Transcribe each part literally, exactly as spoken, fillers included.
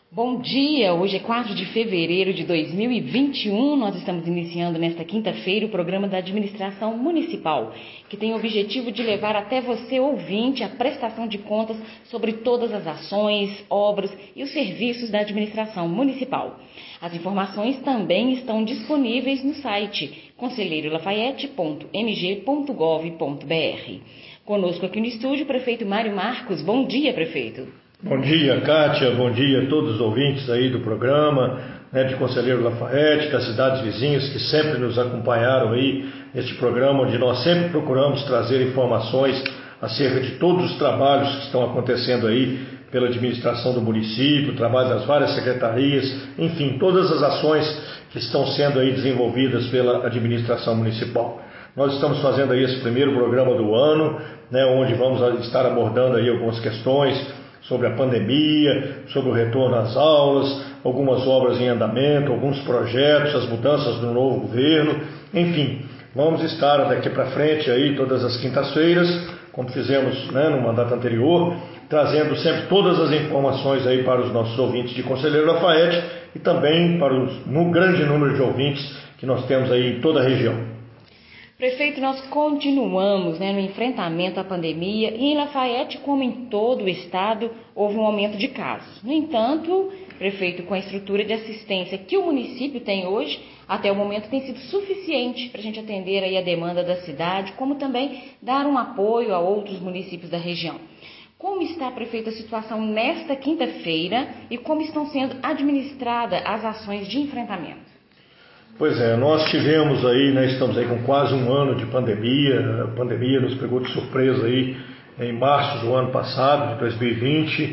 Bom dia, hoje é quatro de fevereiro de dois mil e vinte e um, nós estamos iniciando nesta quinta-feira o programa da Administração Municipal, que tem o objetivo de levar até você, ouvinte, a prestação de contas sobre todas as ações, obras e os serviços da Administração Municipal. As informações também estão disponíveis no site conselheiro lafayette ponto m g ponto gov ponto b r. Conosco aqui no estúdio o prefeito Mário Marcos. Bom dia, prefeito. Bom dia, Kátia, bom dia a todos os ouvintes aí do programa, né, de Conselheiro Lafayette, das cidades vizinhas que sempre nos acompanharam aí neste programa, onde nós sempre procuramos trazer informações acerca de todos os trabalhos que estão acontecendo aí pela administração do município, trabalho das várias secretarias, enfim, todas as ações que estão sendo aí desenvolvidas pela administração municipal. Nós estamos fazendo aí esse primeiro programa do ano, né, onde vamos estar abordando aí algumas questões sobre a pandemia, sobre o retorno às aulas, algumas obras em andamento, alguns projetos, as mudanças do novo governo, enfim, vamos estar daqui para frente aí todas as quintas-feiras, como fizemos, né, no mandato anterior, trazendo sempre todas as informações aí para os nossos ouvintes de Conselheiro Lafayette e também para o no grande número de ouvintes que nós temos aí em toda a região. Prefeito, nós continuamos, né, no enfrentamento à pandemia e em Lafayette, como em todo o estado, houve um aumento de casos. No entanto, prefeito, com a estrutura de assistência que o município tem hoje, até o momento tem sido suficiente para a gente atender aí a demanda da cidade, como também dar um apoio a outros municípios da região. Como está, prefeito, a situação nesta quinta-feira e como estão sendo administradas as ações de enfrentamento? Pois é, nós tivemos aí, né, estamos aí com quase um ano de pandemia, a pandemia nos pegou de surpresa aí em março do ano passado, de dois mil e vinte,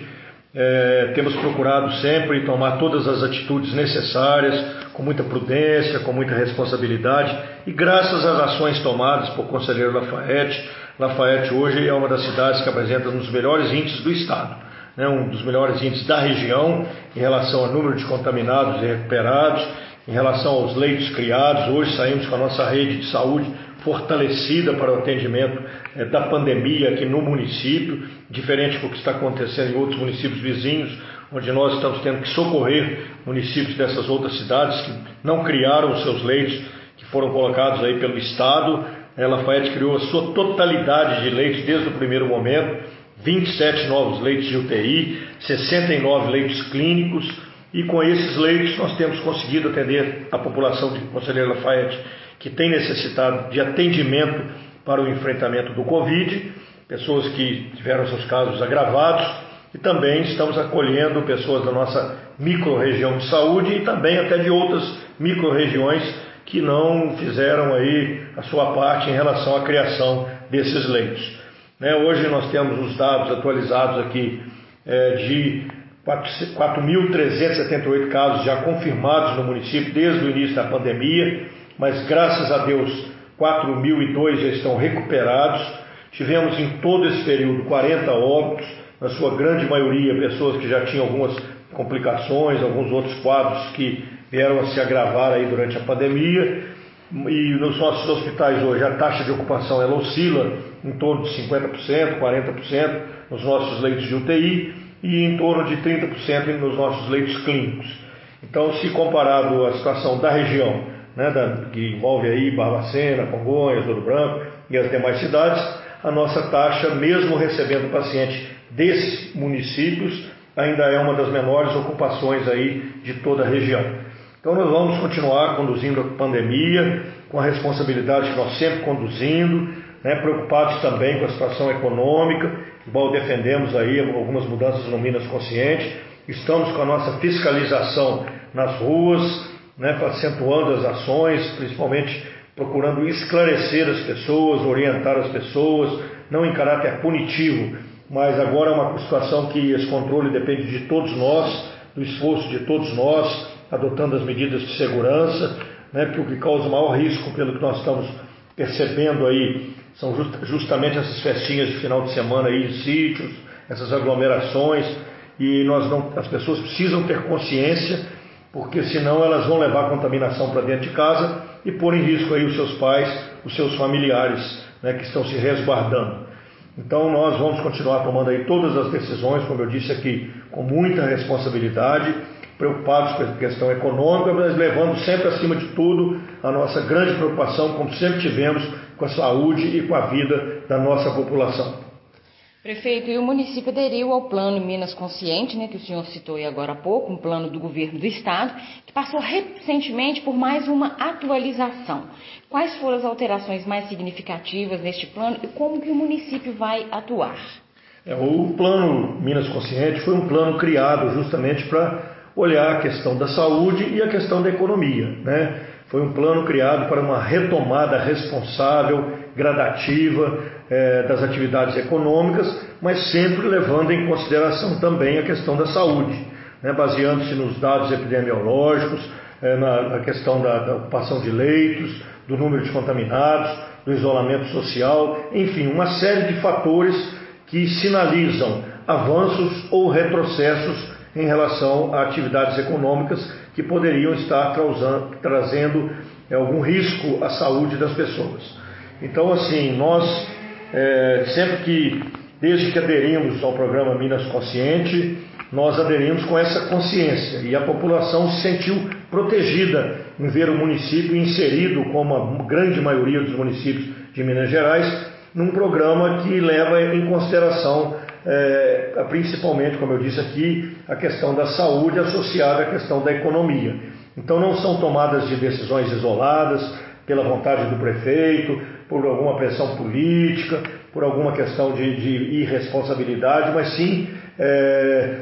é, temos procurado sempre tomar todas as atitudes necessárias, com muita prudência, com muita responsabilidade, e graças às ações tomadas por Conselheiro Lafayette, Lafayette hoje é uma das cidades que apresenta um dos melhores índices do estado, né, um dos melhores índices da região em relação ao número de contaminados e recuperados. Em relação aos leitos criados, hoje saímos com a nossa rede de saúde fortalecida para o atendimento eh, da pandemia aqui no município, diferente do que está acontecendo em outros municípios vizinhos, onde nós estamos tendo que socorrer municípios dessas outras cidades que não criaram os seus leitos, que foram colocados aí pelo Estado. A Lafayette criou a sua totalidade de leitos desde o primeiro momento, vinte e sete novos leitos de U T I, sessenta e nove leitos clínicos, e com esses leitos nós temos conseguido atender a população de Conselheiro Lafayette que tem necessitado de atendimento para o enfrentamento do Covid, pessoas que tiveram seus casos agravados, e também estamos acolhendo pessoas da nossa micro-região de saúde e também até de outras micro-regiões que não fizeram aí a sua parte em relação à criação desses leitos. Né, hoje nós temos os dados atualizados aqui é, de quatro mil trezentos e setenta e oito casos já confirmados no município desde o início da pandemia, mas graças a Deus quatro mil e dois já estão recuperados. Tivemos em todo esse período quarenta óbitos, na sua grande maioria pessoas que já tinham algumas complicações, alguns outros quadros que vieram a se agravar aí durante a pandemia. E nos nossos hospitais hoje a taxa de ocupação ela oscila em torno de cinquenta por cento, quarenta por cento nos nossos leitos de U T I, e em torno de trinta por cento nos nossos leitos clínicos. Então, se comparado à situação da região, né, da, que envolve aí Barbacena, Congonhas, Ouro Branco e as demais cidades, a nossa taxa, mesmo recebendo paciente desses municípios, ainda é uma das menores ocupações aí de toda a região. Então, nós vamos continuar conduzindo a pandemia com a responsabilidade que nós sempre conduzindo, né, preocupados também com a situação econômica, igual defendemos aí algumas mudanças no Minas Consciente. Estamos com a nossa fiscalização nas ruas, né, acentuando as ações, principalmente procurando esclarecer as pessoas, orientar as pessoas, não em caráter punitivo, mas agora é uma situação que esse controle depende de todos nós, do esforço de todos nós, adotando as medidas de segurança, né, porque o que causa maior risco, pelo que nós estamos percebendo aí, são just, justamente essas festinhas de final de semana aí em sítios, essas aglomerações, e nós não, as pessoas precisam ter consciência, porque senão elas vão levar a contaminação para dentro de casa e pôr em risco aí os seus pais, os seus familiares, né, que estão se resguardando. Então nós vamos continuar tomando aí todas as decisões, como eu disse aqui, com muita responsabilidade, preocupados com a questão econômica, mas levando sempre acima de tudo a nossa grande preocupação, como sempre tivemos, com a saúde e com a vida da nossa população. Prefeito, e o município aderiu ao plano Minas Consciente, né, que o senhor citou aí agora há pouco, um plano do governo do estado, que passou recentemente por mais uma atualização. Quais foram as alterações mais significativas neste plano e como que o município vai atuar? É, o plano Minas Consciente foi um plano criado justamente para olhar a questão da saúde e a questão da economia, né? Foi um plano criado para uma retomada responsável, gradativa eh, das atividades econômicas, mas sempre levando em consideração também a questão da saúde, né? Baseando-se nos dados epidemiológicos, eh, na, na questão da, da ocupação de leitos, do número de contaminados, do isolamento social, enfim, uma série de fatores que sinalizam avanços ou retrocessos em relação a atividades econômicas que poderiam estar trausando, trazendo é, algum risco à saúde das pessoas. Então, assim, nós é, sempre que, desde que aderimos ao programa Minas Consciente, nós aderimos com essa consciência e a população se sentiu protegida em ver o município inserido, como a grande maioria dos municípios de Minas Gerais, num programa que leva em consideração É, principalmente, como eu disse aqui, a questão da saúde associada à questão da economia. Então não são tomadas de decisões isoladas pela vontade do prefeito, por alguma pressão política, por alguma questão de, de irresponsabilidade, mas sim é,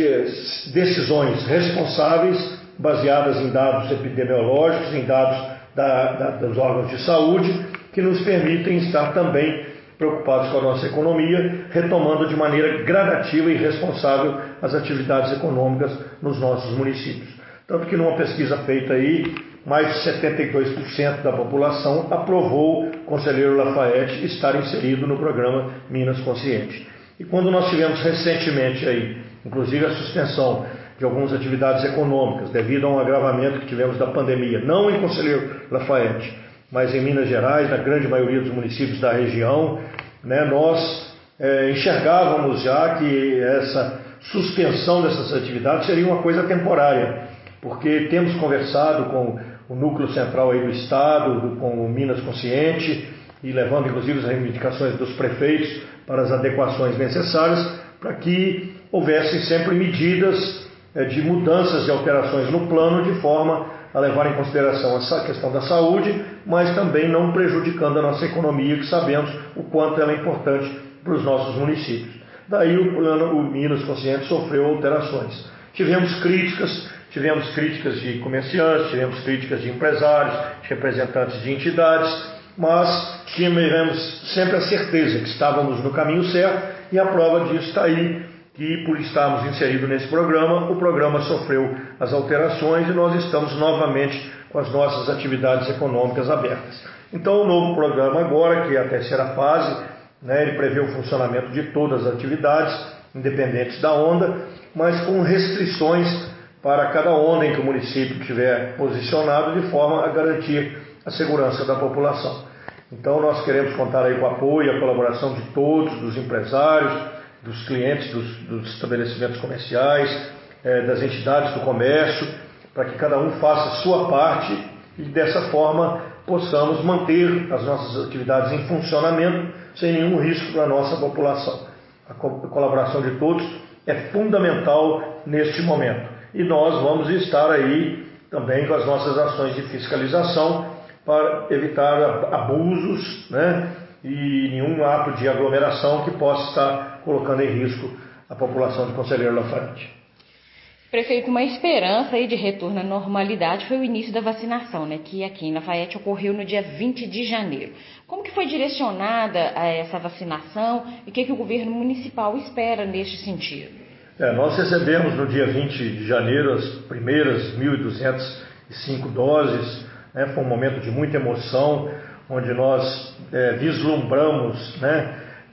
se, decisões responsáveis, baseadas em dados epidemiológicos, em dados da, da, dos órgãos de saúde, que nos permitem estar também preocupados com a nossa economia, retomando de maneira gradativa e responsável as atividades econômicas nos nossos municípios. Tanto que numa pesquisa feita aí, mais de setenta e dois por cento da população aprovou o conselheiro Lafayette estar inserido no programa Minas Consciente. E quando nós tivemos recentemente aí, inclusive a suspensão de algumas atividades econômicas, devido a um agravamento que tivemos da pandemia, não em conselheiro Lafayette, mas em Minas Gerais, na grande maioria dos municípios da região, né, nós é, enxergávamos já que essa suspensão dessas atividades seria uma coisa temporária, porque temos conversado com o núcleo central aí do Estado, do, com o Minas Consciente, e levando inclusive as reivindicações dos prefeitos para as adequações necessárias, para que houvessem sempre medidas é, de mudanças e alterações no plano, de forma a levar em consideração essa questão da saúde, mas também não prejudicando a nossa economia, que sabemos o quanto ela é importante para os nossos municípios. Daí o plano, o Minas Consciente sofreu alterações. Tivemos críticas, tivemos críticas de comerciantes, tivemos críticas de empresários, de representantes de entidades, mas tivemos sempre a certeza que estávamos no caminho certo, e a prova disso está aí, que por estarmos inseridos nesse programa, o programa sofreu as alterações e nós estamos novamente com as nossas atividades econômicas abertas. Então o novo programa agora, que é a terceira fase, né, ele prevê o funcionamento de todas as atividades, independentes da onda, mas com restrições para cada onda em que o município estiver posicionado, de forma a garantir a segurança da população. Então nós queremos contar aí com o apoio e a colaboração de todos, dos empresários, dos clientes dos, dos estabelecimentos comerciais, eh, das entidades do comércio, para que cada um faça a sua parte e dessa forma possamos manter as nossas atividades em funcionamento sem nenhum risco para a nossa população. A, co- a colaboração de todos é fundamental neste momento e nós vamos estar aí também com as nossas ações de fiscalização para evitar abusos, né, e nenhum ato de aglomeração que possa estar colocando em risco a população de Conselheiro Lafayette. Prefeito, uma esperança aí de retorno à normalidade foi o início da vacinação, né, que aqui em Lafayette ocorreu no dia vinte de janeiro. Como que foi direcionada a essa vacinação e o que, que o governo municipal espera neste sentido? É, nós recebemos no dia vinte de janeiro as primeiras mil e duzentas e cinco doses, né, foi um momento de muita emoção, onde nós é, vislumbramos, né,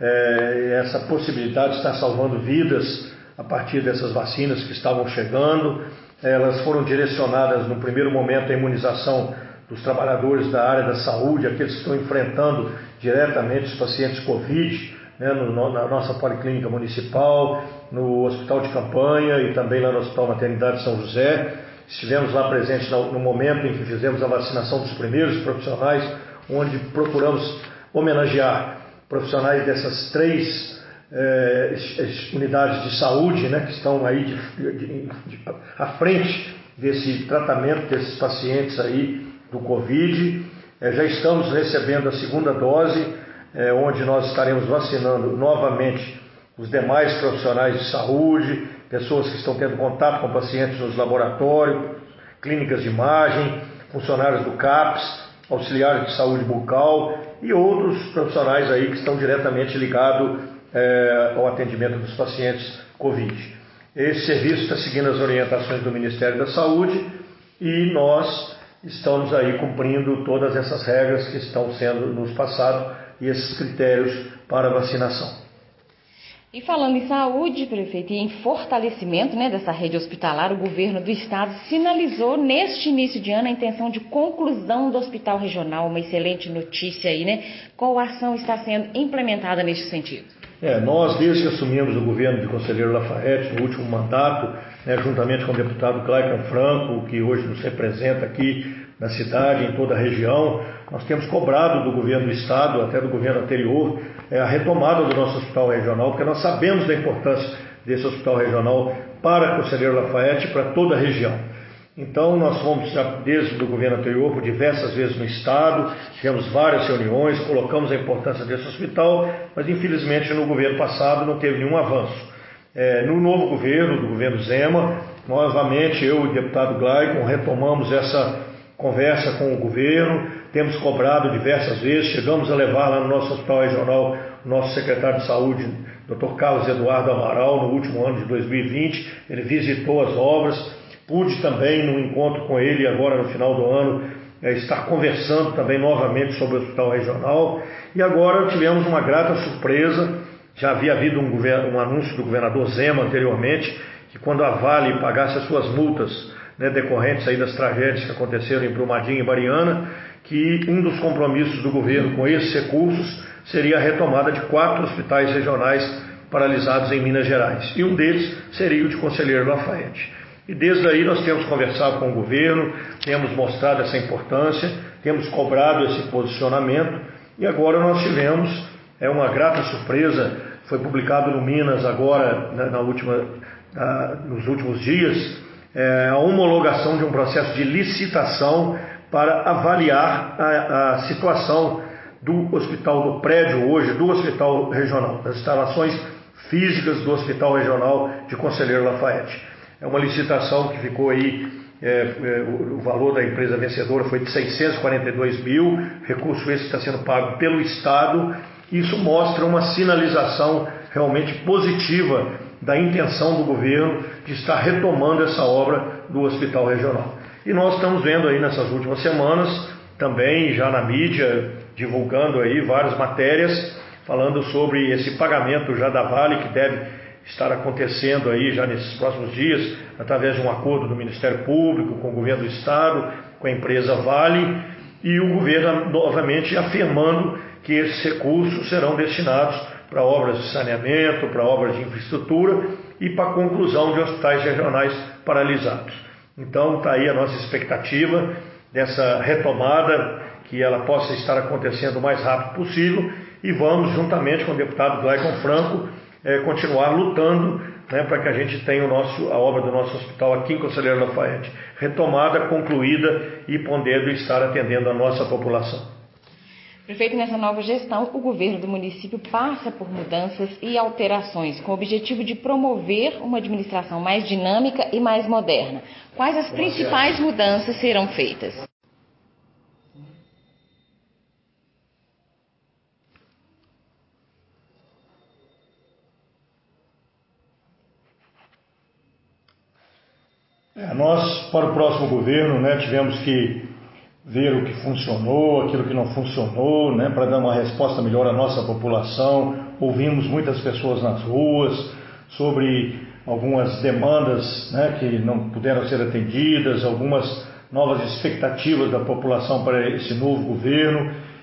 é, essa possibilidade de estar salvando vidas a partir dessas vacinas que estavam chegando. Elas foram direcionadas no primeiro momento à imunização dos trabalhadores da área da saúde, aqueles que estão enfrentando diretamente os pacientes Covid, né, no, na nossa policlínica municipal, no hospital de campanha e também lá no Hospital Maternidade São José. Estivemos lá presentes no momento em que fizemos a vacinação dos primeiros profissionais, onde procuramos homenagear profissionais dessas três eh, unidades de saúde, né, que estão aí de, de, de, à frente desse tratamento desses pacientes aí do Covid. Eh, já estamos recebendo a segunda dose, eh, onde nós estaremos vacinando novamente os demais profissionais de saúde, pessoas que estão tendo contato com pacientes nos laboratórios, clínicas de imagem, funcionários do CAPS, auxiliares de saúde bucal e outros profissionais aí que estão diretamente ligados é, ao atendimento dos pacientes Covid. Esse serviço está seguindo as orientações do Ministério da Saúde e nós estamos aí cumprindo todas essas regras que estão sendo nos passadas e esses critérios para vacinação. E falando em saúde, prefeito, e em fortalecimento, né, dessa rede hospitalar, o governo do estado sinalizou neste início de ano a intenção de conclusão do hospital regional, uma excelente notícia aí, né? Qual ação está sendo implementada neste sentido? É, nós, desde que assumimos o governo de Conselheiro Lafayette, no último mandato, né, juntamente com o deputado Clayton Franco, que hoje nos representa aqui na cidade, em toda a região, nós temos cobrado do governo do estado, até do governo anterior, é, a retomada do nosso hospital regional, porque nós sabemos da importância desse hospital regional para Conselheiro Lafayette e para toda a região. Então nós fomos, já desde o governo anterior, por diversas vezes no estado, tivemos várias reuniões, colocamos a importância desse hospital, mas infelizmente no governo passado não teve nenhum avanço. É, no novo governo, do governo Zema, novamente eu e o deputado Glayton retomamos essa conversa com o governo, temos cobrado diversas vezes, chegamos a levar lá no nosso hospital regional o nosso secretário de saúde, doutor Carlos Eduardo Amaral, no último ano de dois mil e vinte, ele visitou as obras, pude também, no encontro com ele agora no final do ano, é, estar conversando também novamente sobre o hospital regional, e agora tivemos uma grata surpresa. Já havia havido um, um anúncio do governador Zema anteriormente, que quando a Vale pagasse as suas multas, né, decorrentes aí das tragédias que aconteceram em Brumadinho e Mariana, que um dos compromissos do governo com esses recursos seria a retomada de quatro hospitais regionais paralisados em Minas Gerais. E um deles seria o de Conselheiro Lafayette. E desde aí nós temos conversado com o governo, temos mostrado essa importância, temos cobrado esse posicionamento e agora nós tivemos é, uma grata surpresa, foi publicado no Minas agora, na, na última, na, nos últimos dias, é, a homologação de um processo de licitação para avaliar a, a situação do hospital, do prédio hoje, do hospital regional, das instalações físicas do hospital regional de Conselheiro Lafayette. É uma licitação que ficou aí, é, é, o valor da empresa vencedora foi de seiscentos e quarenta e dois mil, recurso esse está sendo pago pelo Estado. Isso mostra uma sinalização realmente positiva da intenção do governo de estar retomando essa obra do hospital regional. E nós estamos vendo aí nessas últimas semanas, também já na mídia, divulgando aí várias matérias, falando sobre esse pagamento já da Vale, que deve estar acontecendo aí já nesses próximos dias, através de um acordo do Ministério Público, com o governo do Estado, com a empresa Vale, e o governo novamente afirmando que esses recursos serão destinados para obras de saneamento, para obras de infraestrutura e para a conclusão de hospitais regionais paralisados. Então está aí a nossa expectativa dessa retomada, que ela possa estar acontecendo o mais rápido possível, e vamos, juntamente com o deputado Clayton Franco, É, continuar lutando, né, para que a gente tenha o nosso, a obra do nosso hospital aqui em Conselheiro Lafayette retomada, concluída e podendo estar atendendo a nossa população. Prefeito, nessa nova gestão, o governo do município passa por mudanças e alterações com o objetivo de promover uma administração mais dinâmica e mais moderna. Quais as principais mudanças serão feitas? É, nós, para o próximo governo, né, tivemos que ver o que funcionou, aquilo que não funcionou, né, para dar uma resposta melhor à nossa população. Ouvimos muitas pessoas nas ruas sobre algumas demandas, né, que não puderam ser atendidas, algumas novas expectativas da população para esse novo governo.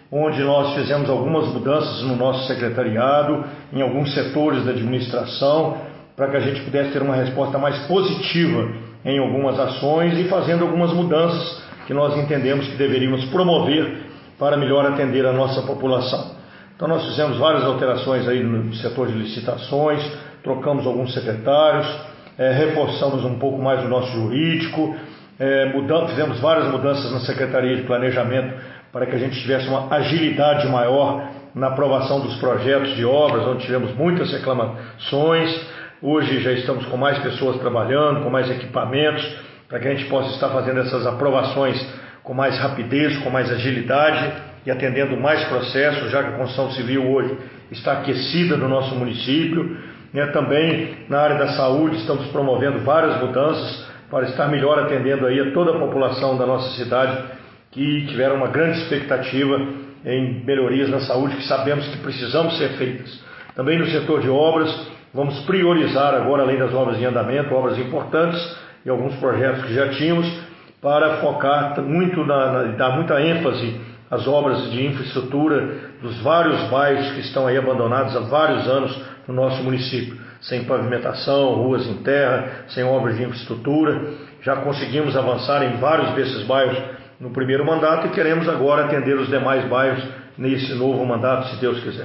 onde nós fizemos algumas mudanças no nosso secretariado, em alguns setores da administração, para que a gente pudesse ter uma resposta mais positiva em algumas ações e fazendo algumas mudanças que nós entendemos que deveríamos promover para melhor atender a nossa população. Então nós fizemos várias alterações aí no setor de licitações, trocamos alguns secretários, é, reforçamos um pouco mais o nosso jurídico, é, mudamos, fizemos várias mudanças na Secretaria de Planejamento para que a gente tivesse uma agilidade maior na aprovação dos projetos de obras, onde tivemos muitas reclamações. Hoje já estamos com mais pessoas trabalhando, com mais equipamentos, para que a gente possa estar fazendo essas aprovações com mais rapidez, com mais agilidade e atendendo mais processos, já que a construção civil hoje está aquecida no nosso município. E também na área da saúde estamos promovendo várias mudanças para estar melhor atendendo aí a toda a população da nossa cidade que tiveram uma grande expectativa em melhorias na saúde que sabemos que precisamos ser feitas. Também no setor de obras, vamos priorizar agora, além das obras em andamento, obras importantes e alguns projetos que já tínhamos, para focar muito, na, na, dar muita ênfase às obras de infraestrutura dos vários bairros que estão aí abandonados há vários anos no nosso município, sem pavimentação, ruas em terra, sem obras de infraestrutura. Já conseguimos avançar em vários desses bairros no primeiro mandato e queremos agora atender os demais bairros nesse novo mandato, se Deus quiser.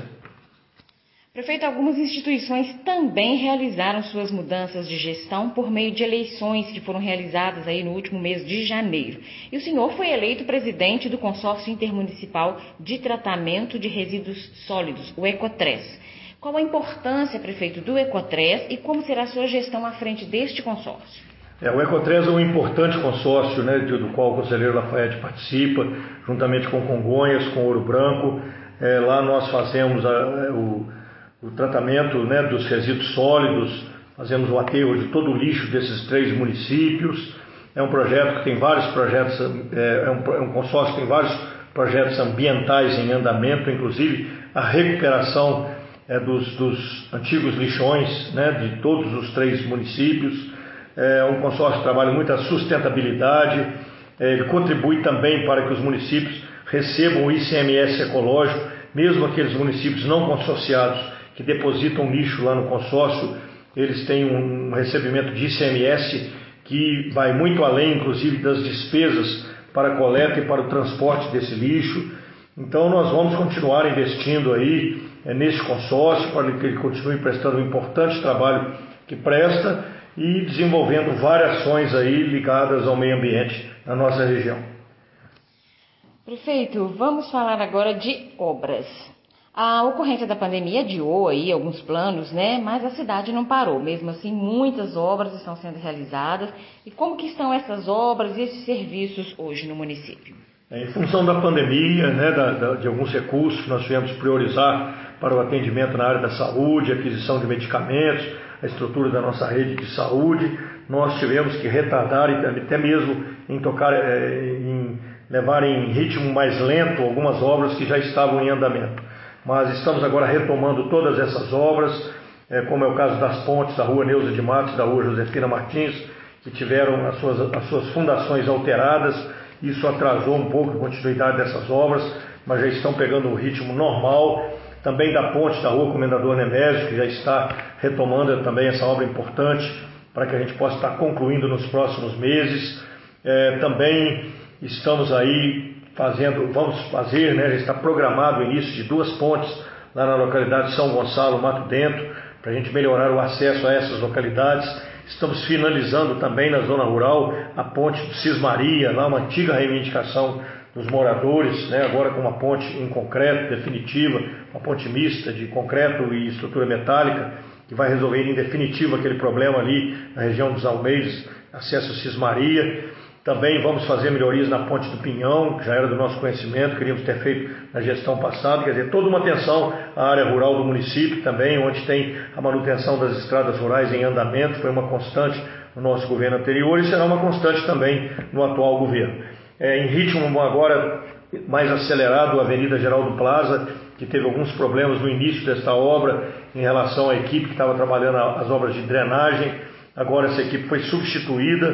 Prefeito, algumas instituições também realizaram suas mudanças de gestão por meio de eleições que foram realizadas aí no último mês de janeiro. E o senhor foi eleito presidente do Consórcio Intermunicipal de Tratamento de Resíduos Sólidos, o Ecotrés. Qual a importância, prefeito, do Ecotrés e como será a sua gestão à frente deste consórcio? É, o Ecotrés é um importante consórcio, né, do qual o conselheiro Lafayette participa, juntamente com Congonhas, com Ouro Branco. É, lá nós fazemos a, o, o tratamento, né, dos resíduos sólidos, fazemos o aterro de todo o lixo desses três municípios. É um projeto que tem vários projetos, é, é, um, é um consórcio que tem vários projetos ambientais em andamento, inclusive a recuperação é, dos, dos antigos lixões, né, de todos os três municípios. É um consórcio que trabalha muito a sustentabilidade, ele contribui também para que os municípios recebam o I C M S ecológico, mesmo aqueles municípios não consorciados que depositam lixo lá no consórcio, eles têm um recebimento de I C M S que vai muito além, inclusive, das despesas para a coleta e para o transporte desse lixo. Então nós vamos continuar investindo aí é, nesse consórcio para que ele continue prestando um importante trabalho que presta e desenvolvendo várias ações aí ligadas ao meio ambiente na nossa região. Prefeito, vamos falar agora de obras. A ocorrência da pandemia adiou aí alguns planos, né? Mas a cidade não parou. Mesmo assim, muitas obras estão sendo realizadas. E como que estão essas obras e esses serviços hoje no município? Em função da pandemia, né, da, da, de alguns recursos que nós tivemos que priorizar para o atendimento na área da saúde, aquisição de medicamentos, a estrutura da nossa rede de saúde, nós tivemos que retardar e até mesmo em tocar, é, em levar em ritmo mais lento algumas obras que já estavam em andamento. Mas estamos agora retomando todas essas obras, é, como é o caso das pontes da rua Neuza de Matos e da rua Josefina Martins, que tiveram as suas, as suas fundações alteradas. Isso atrasou um pouco a continuidade dessas obras, mas já estão pegando um ritmo normal. Também da ponte da rua Comendador Nemésio, que já está retomando também essa obra importante, para que a gente possa estar concluindo nos próximos meses. É, também estamos aí fazendo, vamos fazer, né, já está programado o início de duas pontes lá na localidade de São Gonçalo, Mato Dentro, para a gente melhorar o acesso a essas localidades. Estamos finalizando também na zona rural a ponte do Cismaria, lá uma antiga reivindicação dos moradores, né, agora com uma ponte em concreto definitiva, uma ponte mista de concreto e estrutura metálica, que vai resolver em definitivo aquele problema ali na região dos Almeides, acesso a Cismaria. Também vamos fazer melhorias na ponte do Pinhão, que já era do nosso conhecimento, queríamos ter feito na gestão passada, quer dizer, toda uma atenção à área rural do município também, onde tem a manutenção das estradas rurais em andamento, foi uma constante no nosso governo anterior e será uma constante também no atual governo. É, em ritmo agora mais acelerado, a Avenida Geraldo Plaza, que teve alguns problemas no início desta obra em relação à equipe que estava trabalhando as obras de drenagem. Agora essa equipe foi substituída,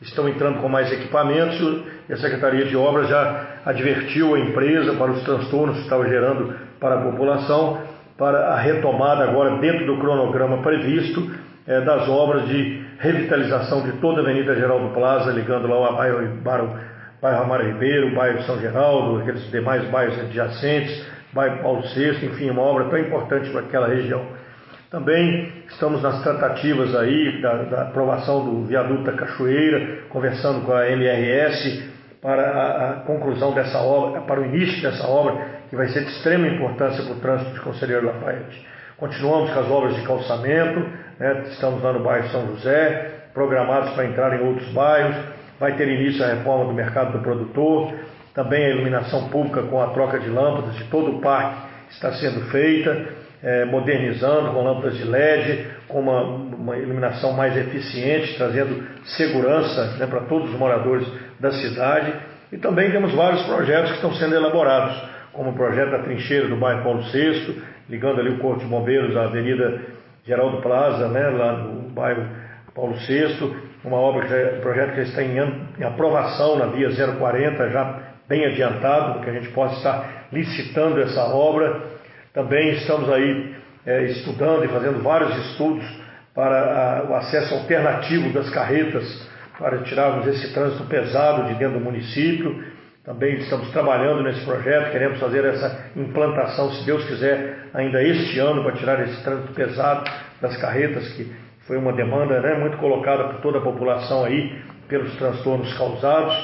estão entrando com mais equipamentos e a Secretaria de Obras já advertiu a empresa para os transtornos que estava gerando para a população, para a retomada agora dentro do cronograma previsto é, das obras de revitalização de toda a Avenida Geraldo Plaza, ligando lá ao bairro, bairro, bairro Amaro Ribeiro, bairro São Geraldo, aqueles demais bairros adjacentes, bairro Paulo sexto, enfim, uma obra tão importante para aquela região. Também estamos nas tratativas aí da, da aprovação do viaduto da Cachoeira, conversando com a M R S para a, a conclusão dessa obra, para o início dessa obra, que vai ser de extrema importância para o trânsito de Conselheiro Lafaiete. Continuamos com as obras de calçamento, né, estamos lá no bairro São José, programados para entrar em outros bairros, vai ter início a reforma do mercado do produtor, também a iluminação pública com a troca de lâmpadas de todo o parque está sendo feita, É, modernizando com lâmpadas de L E D, com uma, uma iluminação mais eficiente, trazendo segurança, né, para todos os moradores da cidade. E também temos vários projetos que estão sendo elaborados, como o projeto da trincheira do bairro Paulo sexto, ligando ali o Corpo de Bombeiros à Avenida Geraldo Plaza, né, lá no bairro Paulo sexto, uma obra que já, um projeto que já está em, em aprovação na via zero quarenta, já bem adiantado, para que a gente possa estar licitando essa obra. Também estamos aí é, estudando e fazendo vários estudos para a, o acesso alternativo das carretas, para tirarmos esse trânsito pesado de dentro do município. Também estamos trabalhando nesse projeto, queremos fazer essa implantação, se Deus quiser, ainda este ano, para tirar esse trânsito pesado das carretas, que foi uma demanda, né, muito colocada por toda a população aí, pelos transtornos causados.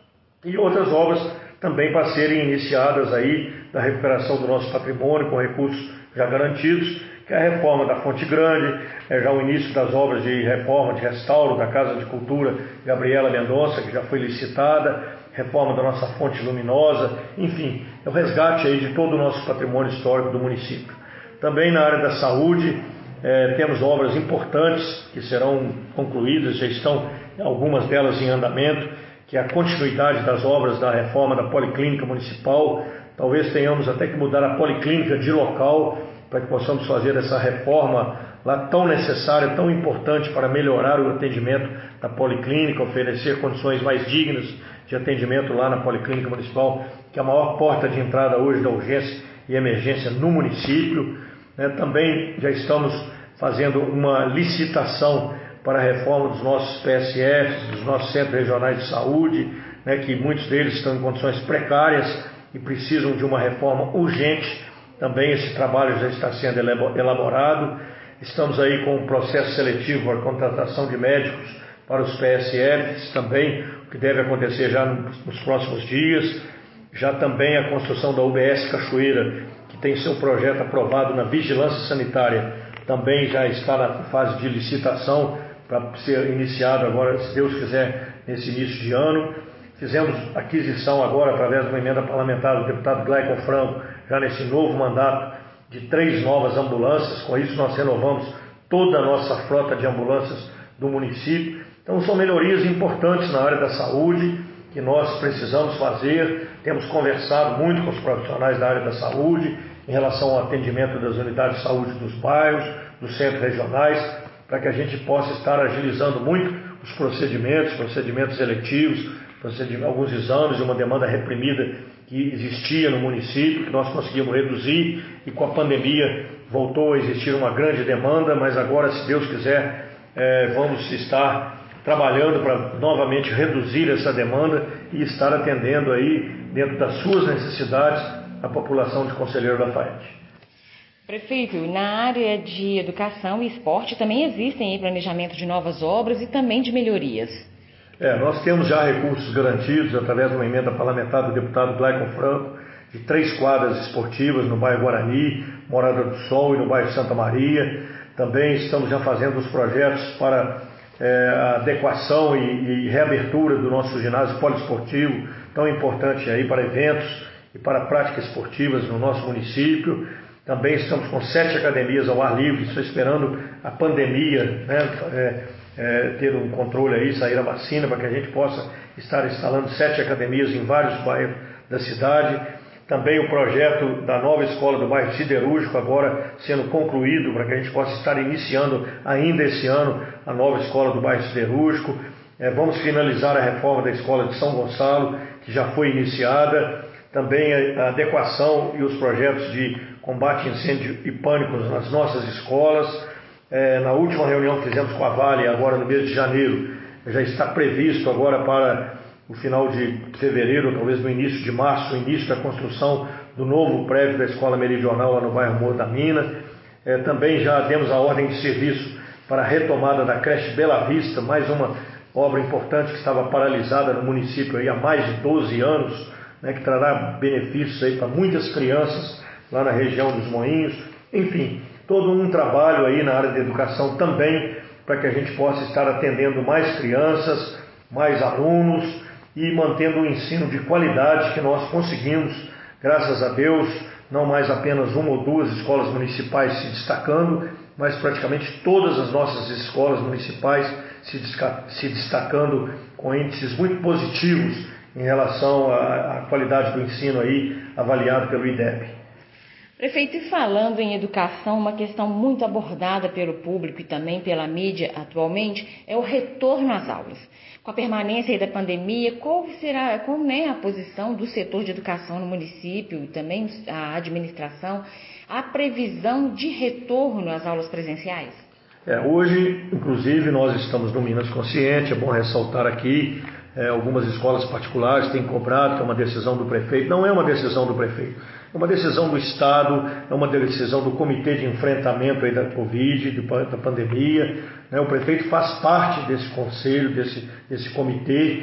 E outras obras também para serem iniciadas aí, da recuperação do nosso patrimônio com recursos já garantidos, que é a reforma da Fonte Grande, é já o início das obras de reforma, de restauro da Casa de Cultura Gabriela Mendonça, que já foi licitada, reforma da nossa fonte luminosa, enfim, é o resgate aí de todo o nosso patrimônio histórico do município. Também na área da saúde, é, temos obras importantes que serão concluídas, já estão algumas delas em andamento, que é a continuidade das obras da reforma da Policlínica Municipal. Talvez tenhamos até que mudar a Policlínica de local, para que possamos fazer essa reforma lá tão necessária, tão importante para melhorar o atendimento da Policlínica, oferecer condições mais dignas de atendimento lá na Policlínica Municipal, que é a maior porta de entrada hoje da urgência e emergência no município. Né? Também já estamos fazendo uma licitação para a reforma dos nossos P S Fs, dos nossos centros regionais de saúde, né, que muitos deles estão em condições precárias e precisam de uma reforma urgente. Também esse trabalho já está sendo elaborado. Estamos aí com um processo seletivo para a contratação de médicos para os P S Fs, também, o que deve acontecer já nos próximos dias. Já também a construção da U B S Cachoeira, que tem seu projeto aprovado na Vigilância Sanitária, também já está na fase de licitação, para ser iniciado agora, se Deus quiser, nesse início de ano. Fizemos aquisição agora, através de uma emenda parlamentar do deputado Gleicon Franco, já nesse novo mandato, de três novas ambulâncias. Com isso nós renovamos toda a nossa frota de ambulâncias do município. Então são melhorias importantes na área da saúde, que nós precisamos fazer. Temos conversado muito com os profissionais da área da saúde, em relação ao atendimento das unidades de saúde dos bairros, dos centros regionais, para que a gente possa estar agilizando muito os procedimentos, procedimentos eletivos, procedimentos, alguns exames de uma demanda reprimida que existia no município, que nós conseguimos reduzir, e com a pandemia voltou a existir uma grande demanda, mas agora, se Deus quiser, é, vamos estar trabalhando para novamente reduzir essa demanda e estar atendendo aí, dentro das suas necessidades, a população de Conselheiro Lafaiete. Prefeito, na área de educação e esporte também existem aí planejamento de novas obras e também de melhorias. É, nós temos já recursos garantidos através de uma emenda parlamentar do deputado Gleicon Franco, de três quadras esportivas no bairro Guarani, Morada do Sol e no bairro Santa Maria. Também estamos já fazendo os projetos para é, a adequação e, e reabertura do nosso ginásio poliesportivo, tão importante aí para eventos e para práticas esportivas no nosso município. Também estamos com sete academias ao ar livre, só esperando a pandemia, né, é, é, ter um controle aí, sair a vacina, para que a gente possa estar instalando sete academias em vários bairros da cidade. Também o projeto da nova escola do bairro Siderúrgico, agora sendo concluído, para que a gente possa estar iniciando ainda esse ano a nova escola do bairro Siderúrgico. É, vamos finalizar a reforma da Escola de São Gonçalo, que já foi iniciada, também a adequação e os projetos de combate a incêndio e pânicos nas nossas escolas. É, na última reunião que fizemos com a Vale, agora no mês de janeiro, já está previsto agora para o final de fevereiro, talvez no início de março, o início da construção do novo prédio da Escola Meridional lá no bairro Morro da Mina. É, também já demos a ordem de serviço para a retomada da creche Bela Vista, mais uma obra importante que estava paralisada no município aí há mais de doze anos, né, que trará benefícios aí para muitas crianças lá na região dos Moinhos. Enfim, todo um trabalho aí na área de educação também, para que a gente possa estar atendendo mais crianças, mais alunos e mantendo um ensino de qualidade que nós conseguimos, graças a Deus, não mais apenas uma ou duas escolas municipais se destacando, mas praticamente todas as nossas escolas municipais se, se destacando com índices muito positivos em relação à, à qualidade do ensino aí, avaliado pelo I D E B. Prefeito, e falando em educação, uma questão muito abordada pelo público e também pela mídia atualmente é o retorno às aulas. Com a permanência da pandemia, qual será qual, né, a posição do setor de educação no município e também a administração, a previsão de retorno às aulas presenciais? É, hoje, inclusive, nós estamos no Minas Consciente, é bom ressaltar aqui, é, algumas escolas particulares têm cobrado que é uma decisão do prefeito. Não é uma decisão do prefeito, é uma decisão do Estado, é uma decisão do Comitê de Enfrentamento aí da Covid, de, da pandemia. Né? O prefeito faz parte desse conselho, desse, desse comitê.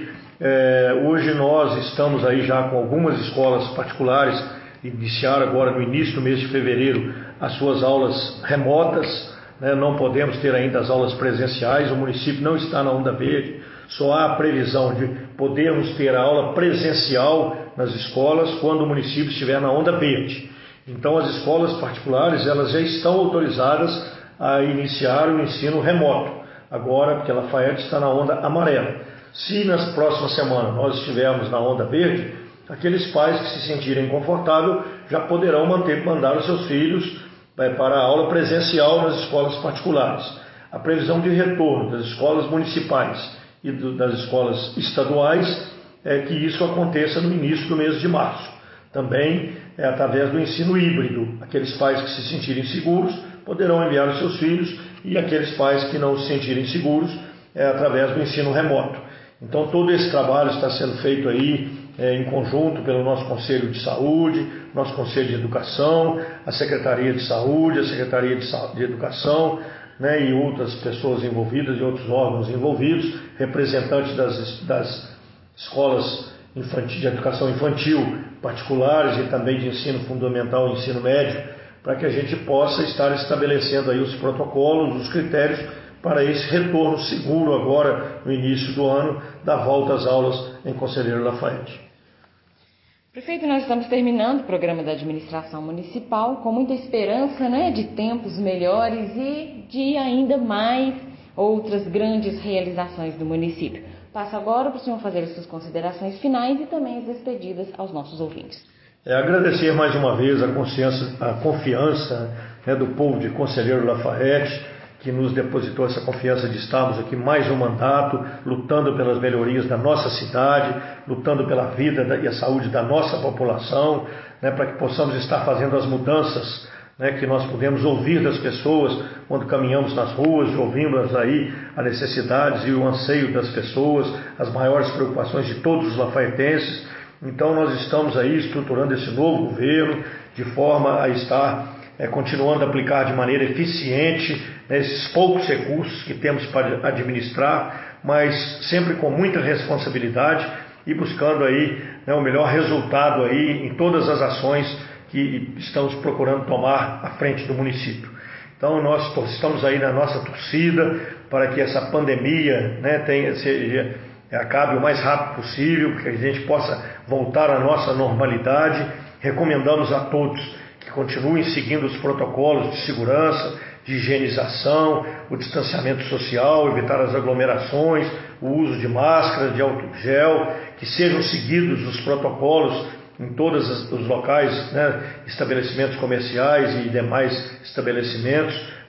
É, hoje nós estamos aí já com algumas escolas particulares, iniciaram agora no início do mês de fevereiro as suas aulas remotas. Não podemos ter ainda as aulas presenciais, o município não está na onda verde, só há a previsão de podermos ter a aula presencial nas escolas quando o município estiver na onda verde. Então as escolas particulares elas já estão autorizadas a iniciar o ensino remoto, agora porque a Lafayette está na onda amarela. Se nas próximas semanas nós estivermos na onda verde, aqueles pais que se sentirem confortáveis já poderão manter, mandar os seus filhos para a aula presencial nas escolas particulares. A previsão de retorno das escolas municipais e do, das escolas estaduais é que isso aconteça no início do mês de março. Também é através do ensino híbrido. Aqueles pais que se sentirem seguros poderão enviar os seus filhos e aqueles pais que não se sentirem seguros é através do ensino remoto. Então todo esse trabalho está sendo feito aí É, em conjunto pelo nosso Conselho de Saúde, nosso Conselho de Educação, a Secretaria de Saúde, a Secretaria de, Sa- de Educação, né, e outras pessoas envolvidas e outros órgãos envolvidos, representantes das, das escolas infantil, de educação infantil particulares e também de ensino fundamental e ensino médio, para que a gente possa estar estabelecendo aí os protocolos, os critérios para esse retorno seguro agora, no início do ano, da volta às aulas em Conselheiro Lafayette. Prefeito, nós estamos terminando o programa da administração municipal com muita esperança, né, de tempos melhores e de ainda mais outras grandes realizações do município. Passo agora para o senhor fazer as suas considerações finais e também as despedidas aos nossos ouvintes. É, agradecer mais uma vez a, a confiança, né, do povo de Conselheiro Lafayette, que nos depositou essa confiança de estarmos aqui mais um mandato, lutando pelas melhorias da nossa cidade, lutando pela vida e a saúde da nossa população, né, para que possamos estar fazendo as mudanças, né, que nós podemos ouvir das pessoas quando caminhamos nas ruas, ouvimos aí as necessidades e o anseio das pessoas, as maiores preocupações de todos os lafaietenses. Então nós estamos aí estruturando esse novo governo de forma a estar É, continuando a aplicar de maneira eficiente, né, esses poucos recursos que temos para administrar, mas sempre com muita responsabilidade e buscando aí, né, o melhor resultado aí em todas as ações que estamos procurando tomar à frente do município. Então nós estamos aí na nossa torcida para que essa pandemia, né, tenha, seja, acabe o mais rápido possível, que a gente possa voltar à nossa normalidade. Recomendamos a todos que continuem seguindo os protocolos de segurança, de higienização, o distanciamento social, evitar as aglomerações, o uso de máscaras, de álcool gel, que sejam seguidos os protocolos em todos os locais, né, estabelecimentos comerciais e demais estabelecimentos,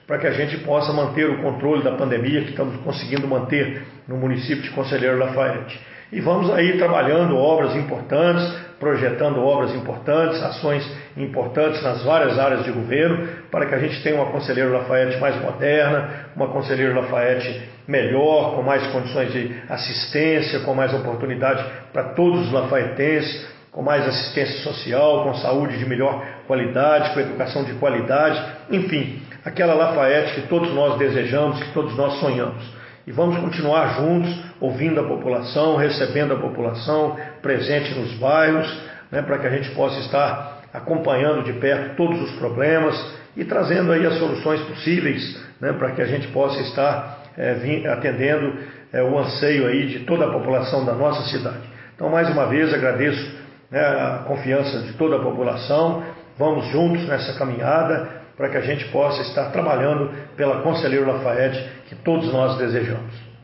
para que a gente possa manter o controle da pandemia que estamos conseguindo manter no município de Conselheiro Lafaiete. E vamos aí trabalhando obras importantes, projetando obras importantes, ações importantes nas várias áreas de governo, para que a gente tenha uma Conselheiro Lafaiete mais moderna, uma Conselheiro Lafaiete melhor, com mais condições de assistência, com mais oportunidade para todos os lafaetenses, com mais assistência social, com saúde de melhor qualidade, com educação de qualidade, enfim, aquela Lafaiete que todos nós desejamos, que todos nós sonhamos. E vamos continuar juntos, ouvindo a população, recebendo a população, presente nos bairros, né, para que a gente possa estar acompanhando de perto todos os problemas e trazendo aí as soluções possíveis, né, para que a gente possa estar é, atendendo é, o anseio aí de toda a população da nossa cidade. Então, mais uma vez, agradeço, né, a confiança de toda a população. Vamos juntos nessa caminhada para que a gente possa estar trabalhando pela Conselheiro Lafaiete que todos nós desejamos.